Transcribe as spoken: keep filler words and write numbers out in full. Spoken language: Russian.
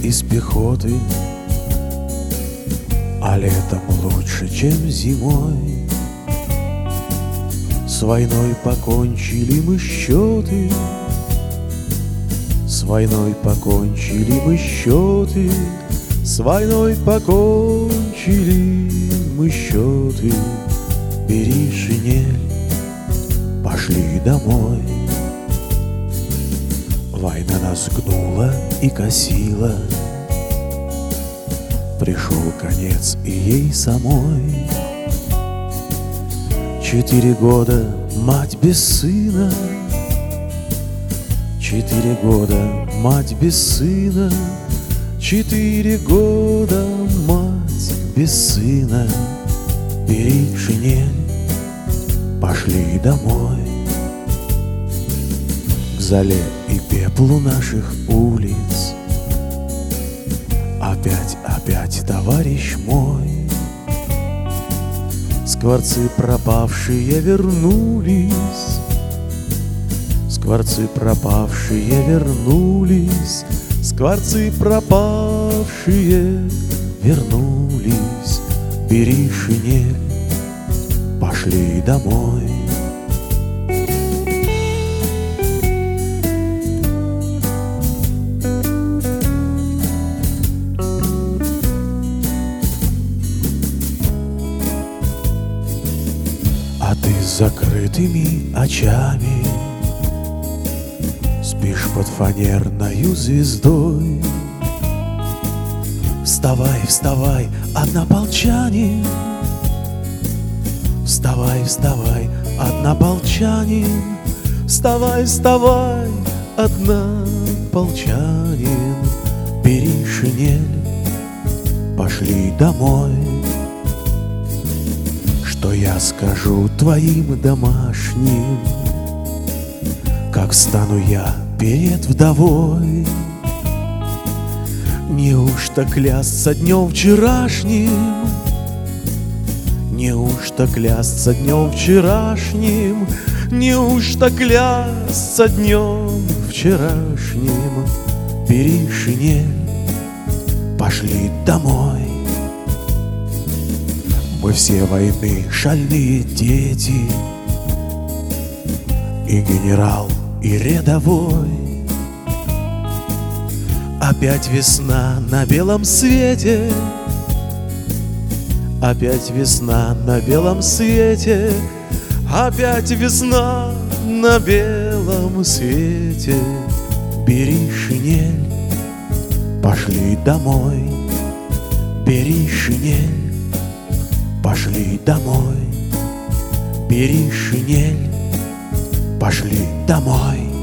из пехоты, а летом лучше, чем зимой. С войной покончили мы счеты, с войной покончили мы счеты, с войной покончили мы счеты. Бери шинель, пошли домой. Война нас гнула и косила, пришел конец и ей самой. Четыре года мать без сына, четыре года мать без сына, четыре года мать без сына. Бери шинель, пошли домой. К золе и пеплу наших улиц опять, опять, товарищ мой. Скворцы пропавшие вернулись, скворцы пропавшие вернулись, скворцы пропавшие вернулись. Бери шинель, пошли домой. А ты с закрытыми очами спишь под фанерною звездой. Вставай, вставай, однополчанин, вставай, вставай, однополчанин, вставай, вставай, однополчанин. Бери шинель, пошли домой. Что я скажу твоим домашним, как стану я перед вдовой? Неужто клясться днем вчерашним? Неужто клясться днем вчерашним? Неужто клясться днем вчерашним? Бери шинель, пошли домой. Мы все войны шальные дети, и генерал, и рядовой. Опять весна на белом свете, опять весна на белом свете, опять весна на белом свете. Бери шинель, пошли домой. Бери шинель, пошли домой. Бери шинель, пошли домой.